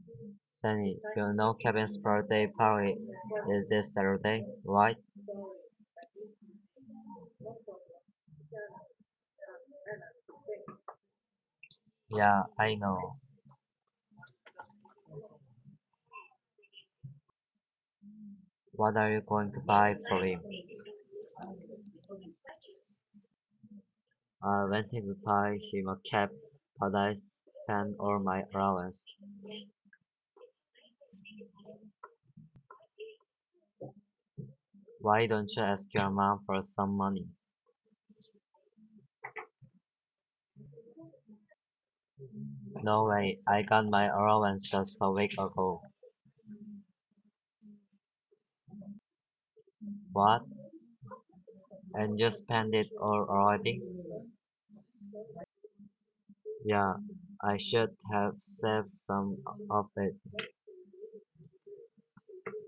Sunny, you know Kevin's birthday party is this Saturday, right? Yeah, I know. What are you going to buy for him? I wanted to buy him a cap, but I spent all my allowance. Why don't you ask your mom for some money? No way, I got my allowance just a week ago. What? And you spent it all already? Yeah, I should have saved some of it.